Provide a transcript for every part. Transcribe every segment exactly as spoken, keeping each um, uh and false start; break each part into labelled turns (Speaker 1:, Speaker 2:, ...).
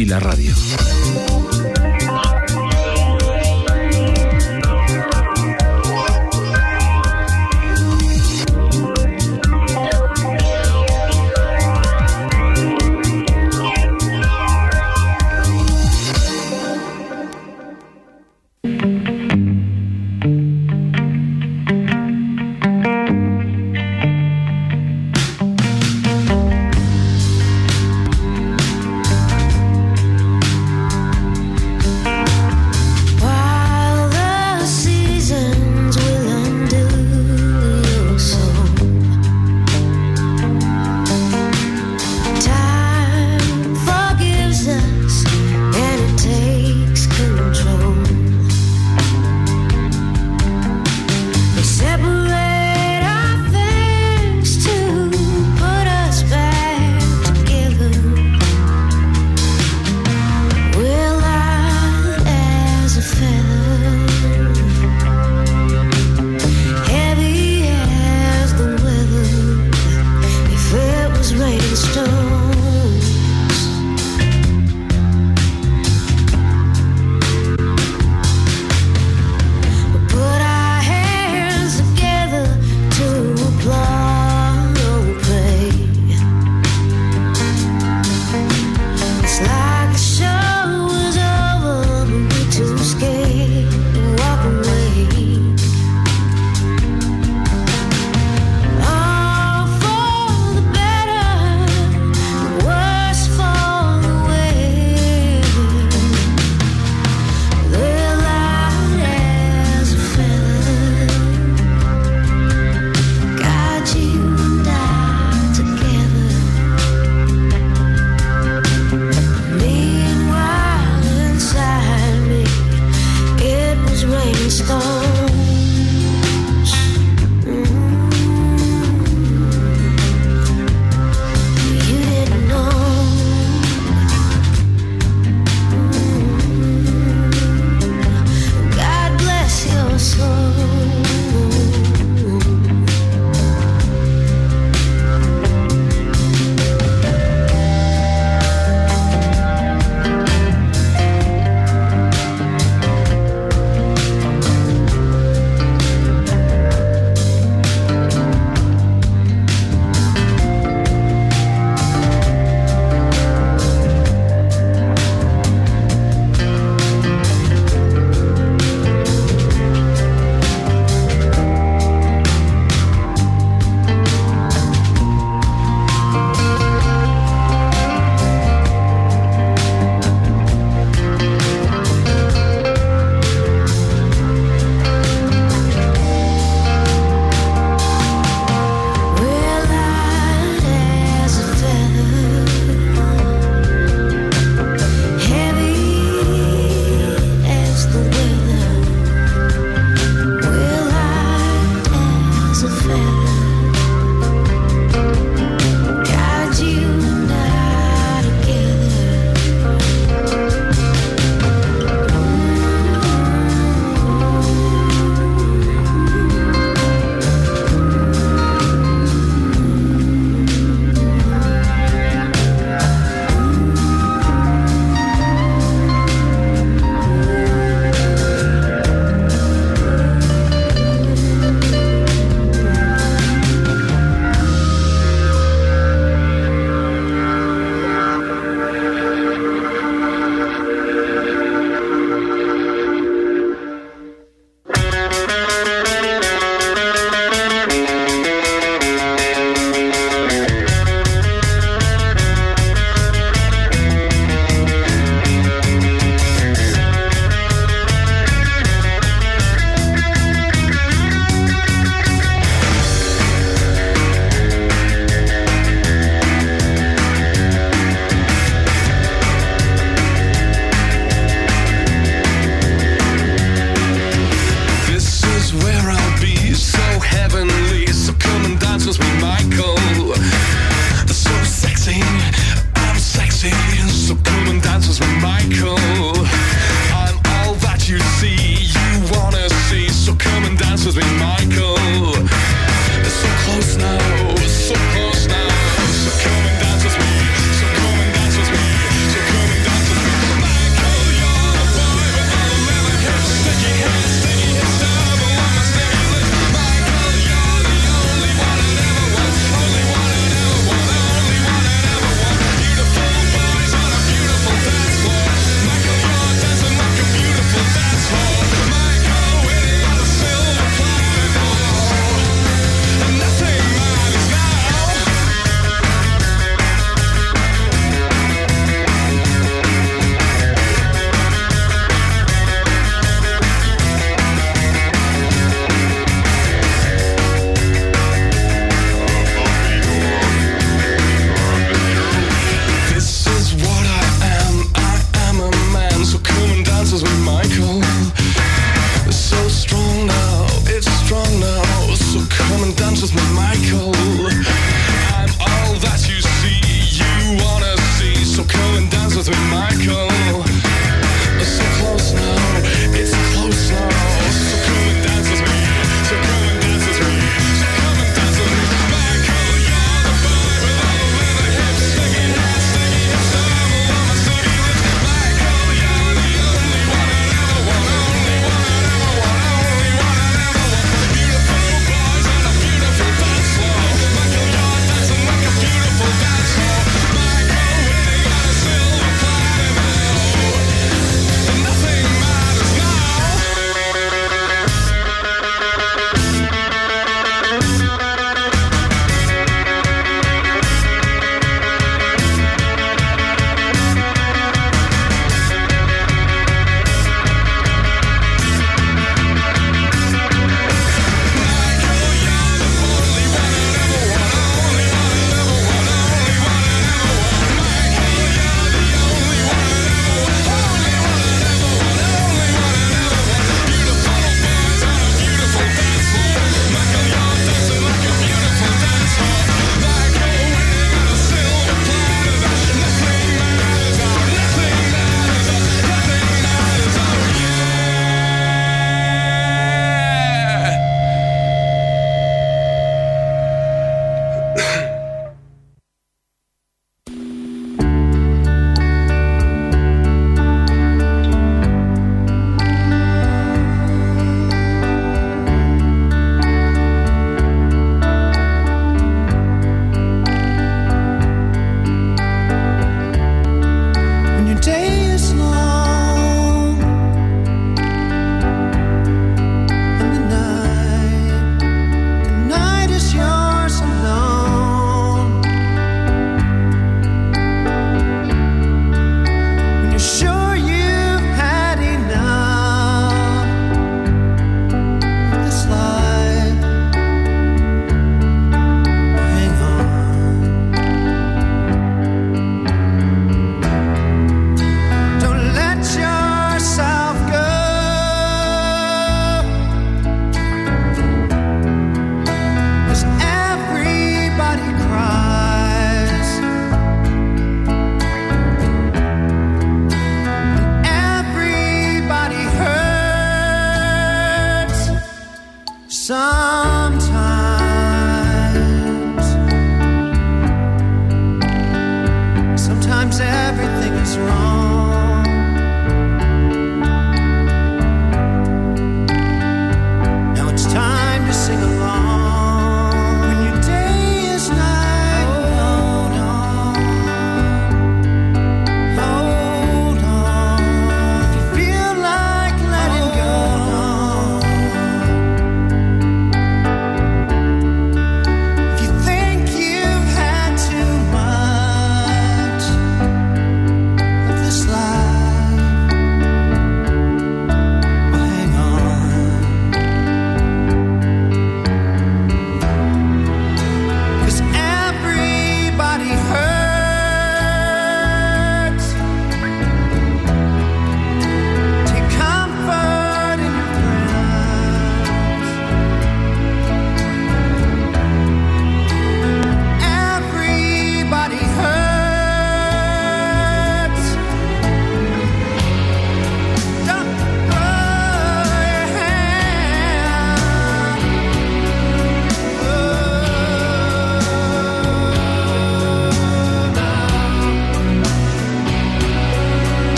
Speaker 1: y la radio.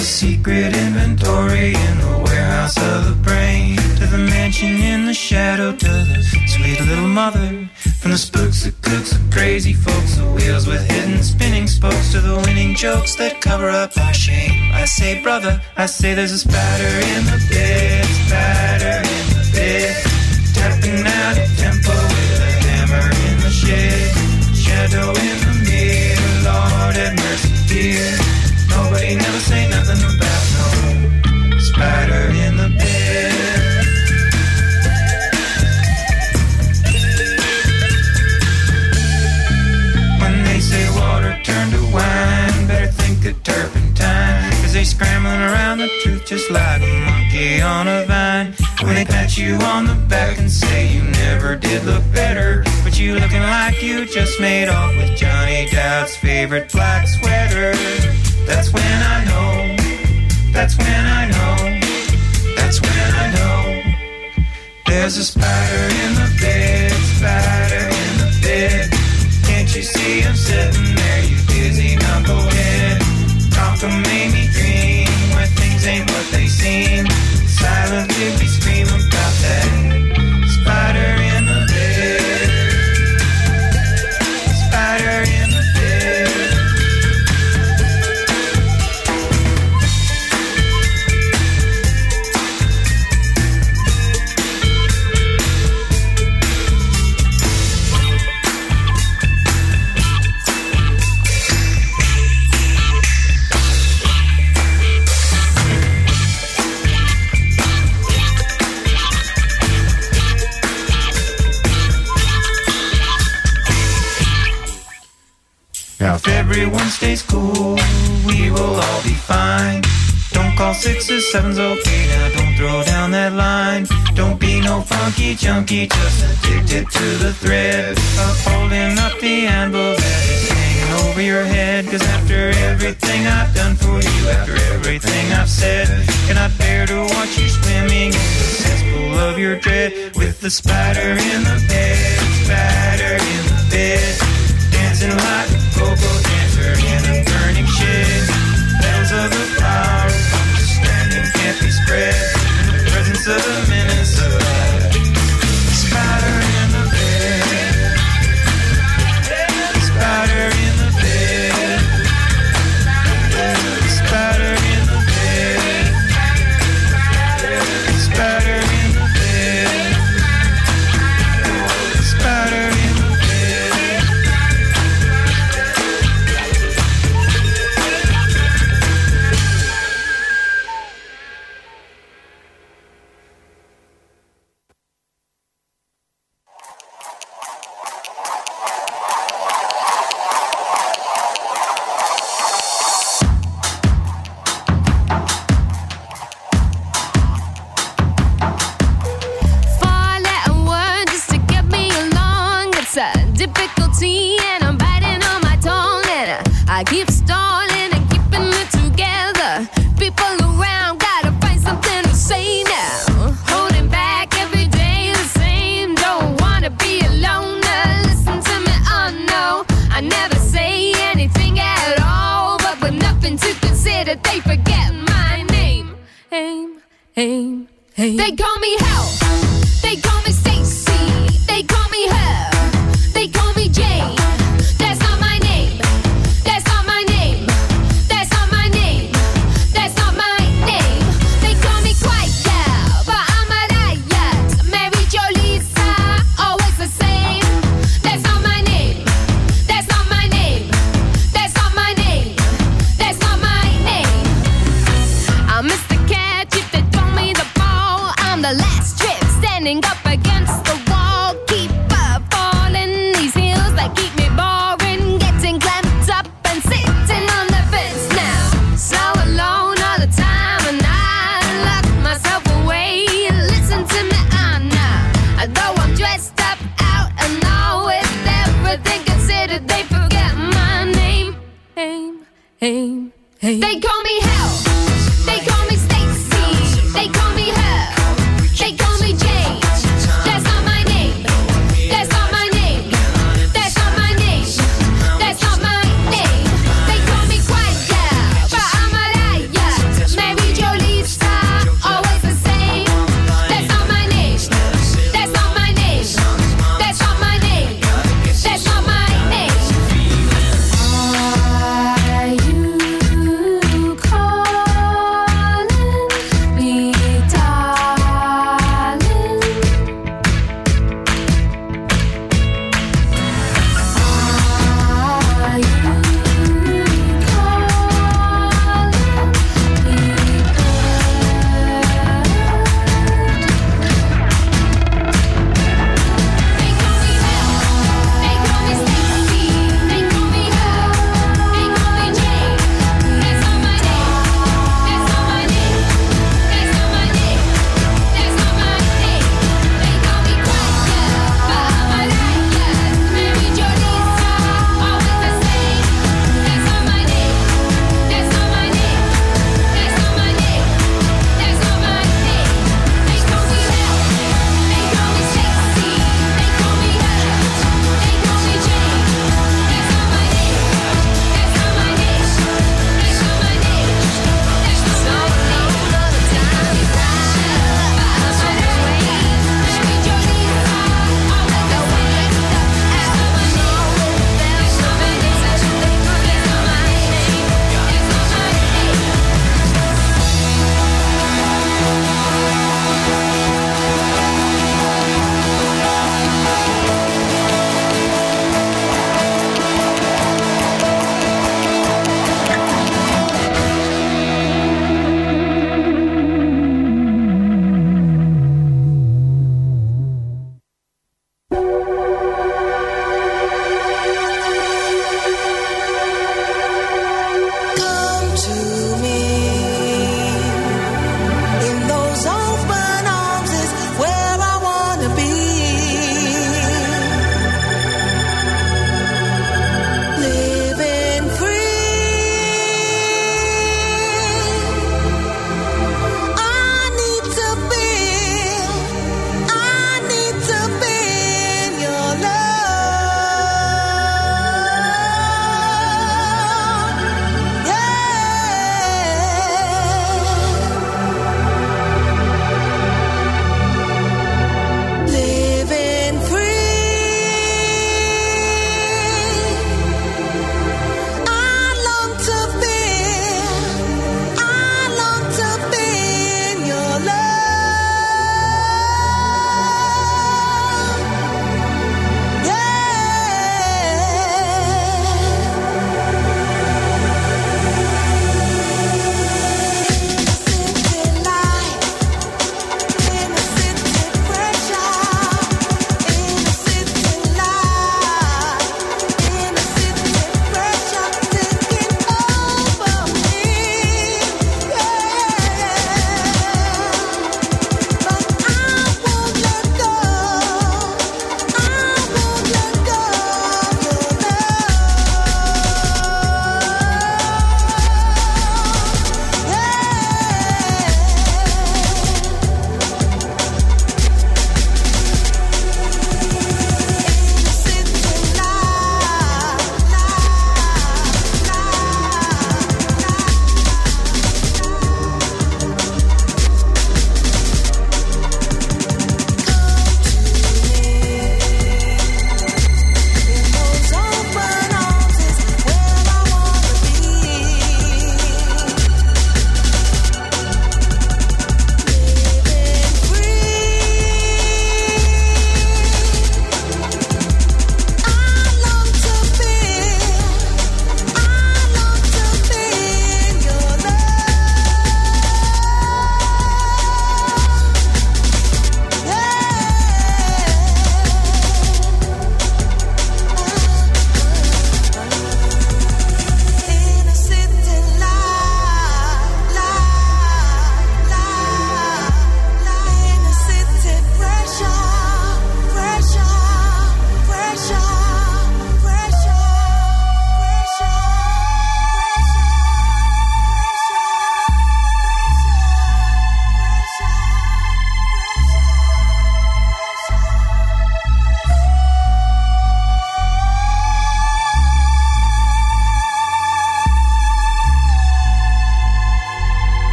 Speaker 1: the secret inventory in the warehouse of the brain, to the mansion in the shadow, to the sweet little mother. From the spooks, the kooks, the crazy folks, the wheels with hidden spinning spokes, to the winning jokes that cover up our shame. I say, brother, I say there's a spatter in the bed, spatter in the bed, tapping out a tempo with a hammer in the shed, shadow in the mirror, Lord have mercy, dear. Nobody never say nothing about no spider in the bed. When they say water turn to wine, better think of turpentine, cause they scrambling around the truth just like a monkey on a vine. When they pat you on the back and say you never did look better, but you looking like you just made off with Johnny Dowd's favorite black sweater. That's when I know, that's when I know, that's when I know. There's a spider in the bed, spider in the bed. Can't you see him sitting there, you dizzy knucklehead? Talk made me dream where things ain't what they seem. Silently we scream about that spider in the bed, spider in the bed. Now if everyone stays cool, we will all be fine. Don't call sixes, sevens, okay, now don't throw down that line. Don't be no funky junkie, just addicted to the thread of holding up the anvil that is hanging over your head. Cause after everything I've done for you, after everything I've said, cannot bear to watch you swimming in the cesspool of your dread. With the spider in the bed, spider in the bed, dancing like a go-go dancer in a burning shed. Petals of the flower, understanding can't be spread in the presence of the menace of a spider in the bed, spider in the bed, spider in the bed, spider in the bed, spider in the bed.
Speaker 2: I keep stalling and keeping it together. People around gotta find something to say now. Holding back every day the same. Don't wanna be alone. Now listen to me, oh no. I never say anything at all, but with nothing to consider, they forget my name. Aim, aim, aim. They call me Hell. They call me Stacy. They call me her. They call me Jane. That's not my name. That's not my name. That's not my name. That's not my name. They call me Quiet Girl, but I'm a riot. Mary Jo Lisa, always the same. That's not my name. That's not my name. That's not my name. That's not my name. I'm Mister Catch if they throw me the ball. I'm the last trip standing up against the wall. Keep up falling these hills that keep me boring. Getting clamped up and sitting on the fence now. So alone all the time and I lock myself away. Listen to me, I know. Though I'm dressed up out and all with everything considered, they forget my name. Aim, aim, aim. They call me Hell. They call me Stacy. They call me her. They call me Jane. That's not my name. That's not my name. That's not my name. That's not my name. They call me Quiet Girl, but I'm a riot.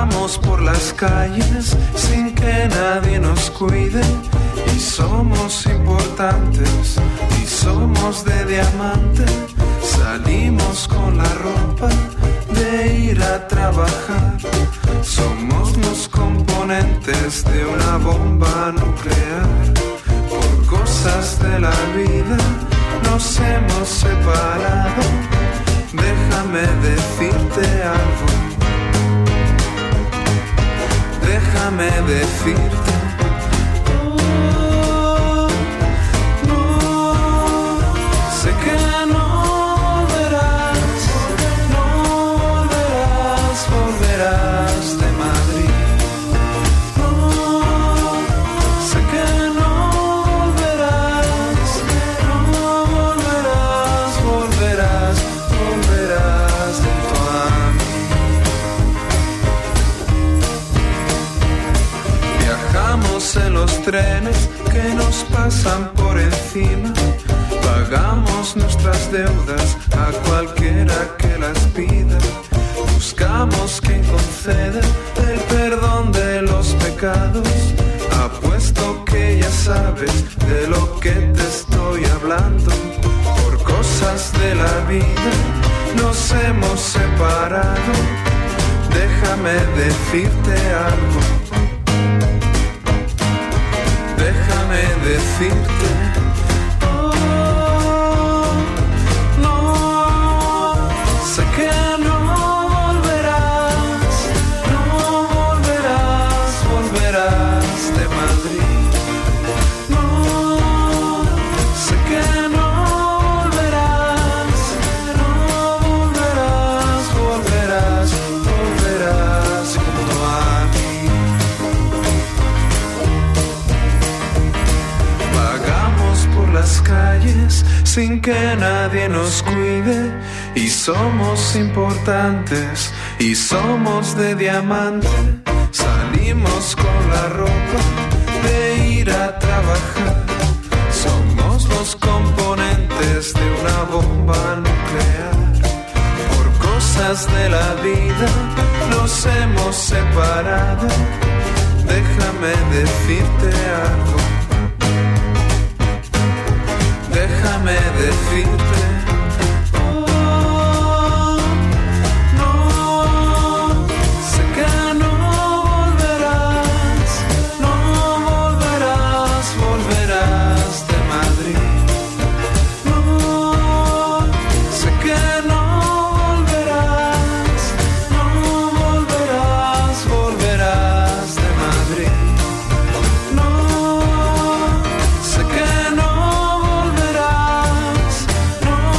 Speaker 3: Viajamos por las calles sin que nadie nos cuide y somos importantes y somos de diamante. Salimos con la ropa de ir a trabajar. Somos los componentes de una bomba nuclear. Por cosas de la vida nos hemos separado. Déjame decirte algo. Déjame decirte. Oh, no, sé que no volverás, no volverás, volverás de Madrid. No, sé que no volverás, no volverás, volverás, volverás junto a mí. Viajamos en los trenes que nos pasan por encima. Pagamos nuestras deudas a cualquiera que las pida. Buscamos quien conceda el perdón de los pecados. Apuesto que ya sabes de lo que te estoy hablando. Por cosas de la vida nos hemos separado. Déjame decirte algo. Déjame decirte. Oh, no, sé que no volverás, no volverás, volverás de Madrid. No, sé que no volverás, no volverás, volverás, volverás junto a mí. Vagamos por las calles sin que nadie nos cuide y somos importantes y somos de diamante. Salimos con la ropa de ir a trabajar. Somos los componentes de una bomba nuclear. Por cosas de la vida nos hemos separado. Déjame decirte algo. Déjame decirte. Oh, no, sé que no volverás, no volverás, volverás de Madrid. No, sé que no volverás, no volverás, volverás de Madrid. No, sé que no volverás, no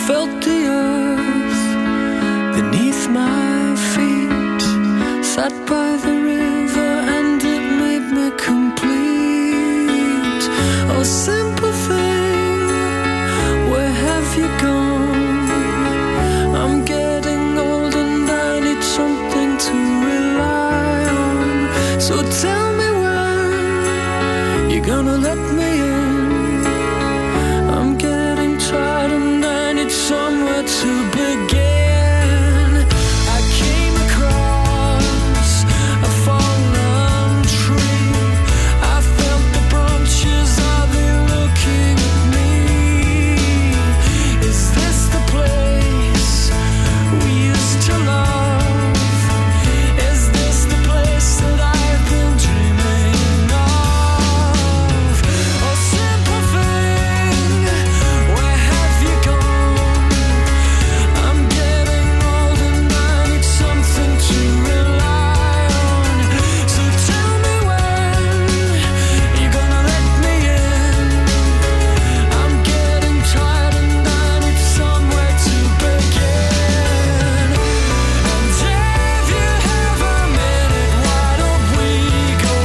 Speaker 4: felt the earth beneath my feet, sat by the river and it made me complete. Oh, simple thing, where have you gone? I'm getting old and I need something to rely on. So tell me when you're gonna let me in. I'm getting tired and I need somewhere to begin. I came across a fallen tree. I felt the branches, are they looking at me? Is this the place we used to love? Is this the place that I've been dreaming of? Oh, simple thing, where have you gone? I'm getting old and I need something to rely on. So tell me when you're gonna let me in. I'm getting tired and I need somewhere to begin. And if you have a minute, why don't we go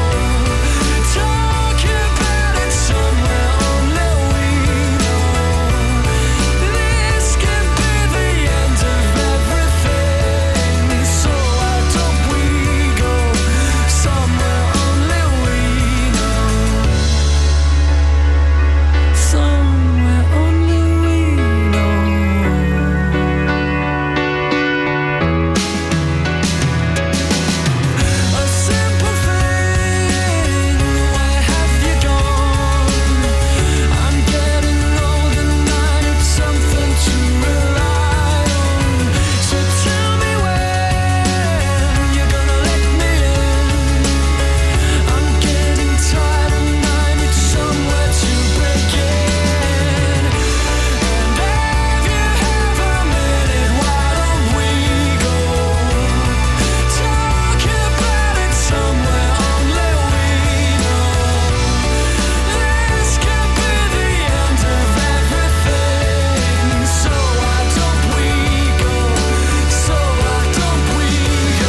Speaker 4: talk about it somewhere only we know? This could be the end of everything. So why don't we go somewhere only we know? Somewhere only we know. A simple thing, where have you gone? I'm getting old and I need something to rely on. So tell me when you're gonna let me in. I'm getting tired and I need somewhere to begin. And if you have a minute, why don't we go talk about it somewhere only we know? This could be the end of everything. So why don't we go? So why don't we go?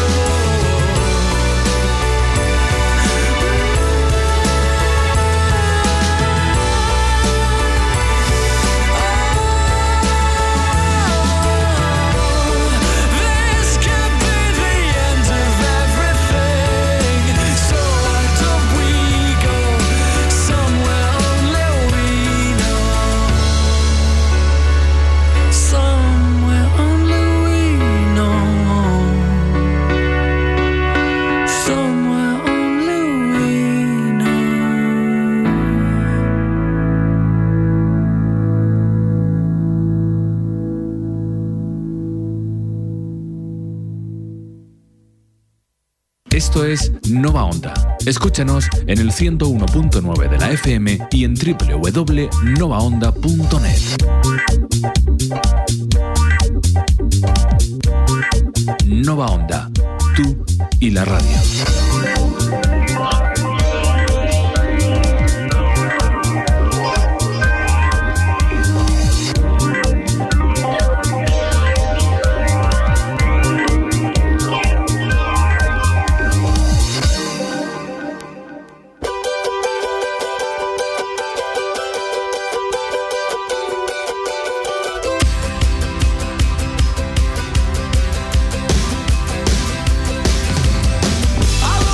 Speaker 4: This could be the end of everything. So why don't we go somewhere only we know? Somewhere only we know. Somewhere only we know.
Speaker 5: Esto es Nova Onda. Escúchanos en el ciento uno punto nueve de la F M y en doble u doble u doble u punto nova onda punto net. Nova Onda, tú y la radio.
Speaker 4: I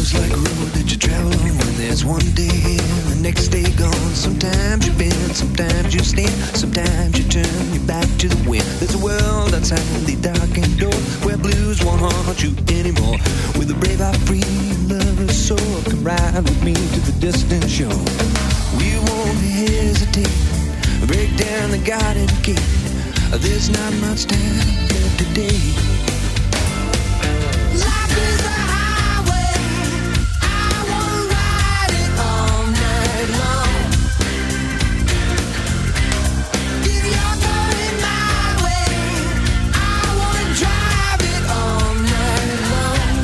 Speaker 6: feels like a road that you travel on when there's one day here, the next day gone. Sometimes you bend, sometimes you stand, sometimes you turn your back to the wind. There's a world outside the darkened door where blues won't haunt you anymore. With a brave heart, free lover's soul, come ride with me to the distant shore. We won't hesitate, break down the garden gate. There's not much time left today. Life is a highway, I wanna ride it all night long. If you're going my way, I wanna drive it all night long.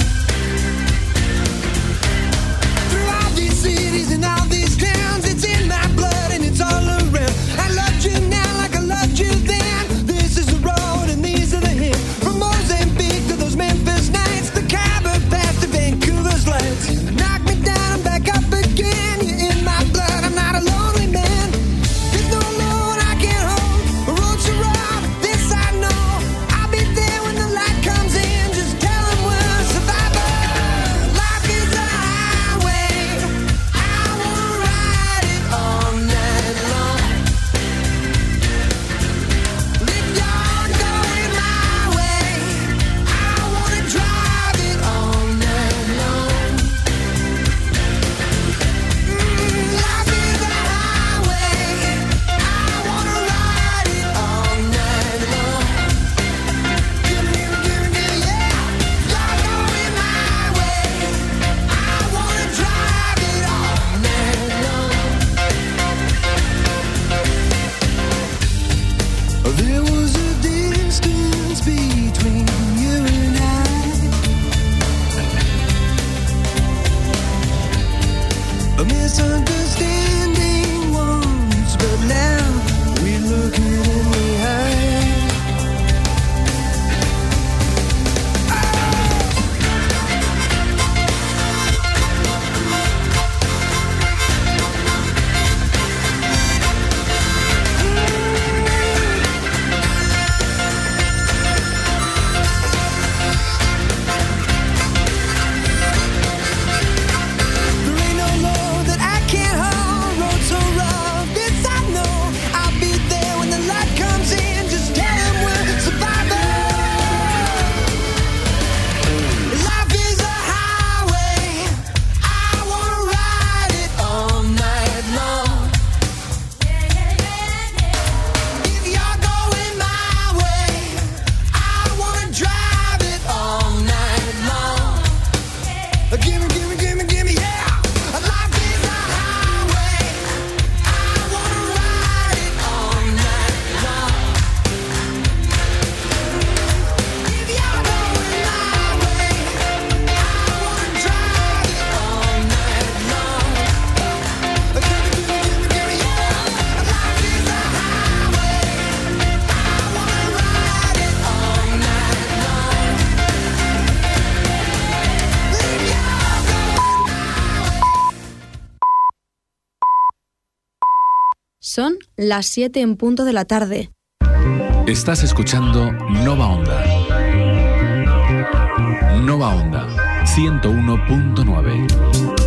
Speaker 6: Through all these cities and all these towns, it's in my blood and it's all around. I loved you now like I loved you then. This is the road and these are the hills. From Mozambique to those Memphis nights, the Khyber Pass to Vancouver's lights. Knock me down, I'm back up again. You're in my blood, I'm not a lonely man. There's no load I can't hold. The road's so rough, this I know. I'll be there when the light comes in. Just tell them we're survivors. Life is a highway, I wanna ride it all night long. If you're going my way, I wanna drive it all night long. Mm, life is a highway, I wanna ride it all night long. Give me, give me, give me, give me, yeah. You're going my way, I wanna drive it all night long. There was a distance between you and I, a misunderstanding once, but now we look it in the eye. There ain't no load that I can't hold. Road so rough, this I know. I'll be there when the light comes in. Just tell them we're survivors. Life is a highway, I wanna ride it all night long. If you're going my way, I wanna drive it all night long. Gimme, gimme, gimme, gimme, yeah. Life is a highway, I wanna ride it all night long. If you're going my way, I wanna drive it all night long. Gimme, gimme, gimme, gimme, yeah. Life is a highway, I wanna ride it all night long. If you're going
Speaker 7: Son las siete en punto de la tarde.
Speaker 5: Estás escuchando Nova Onda. Nova Onda ciento uno punto nueve.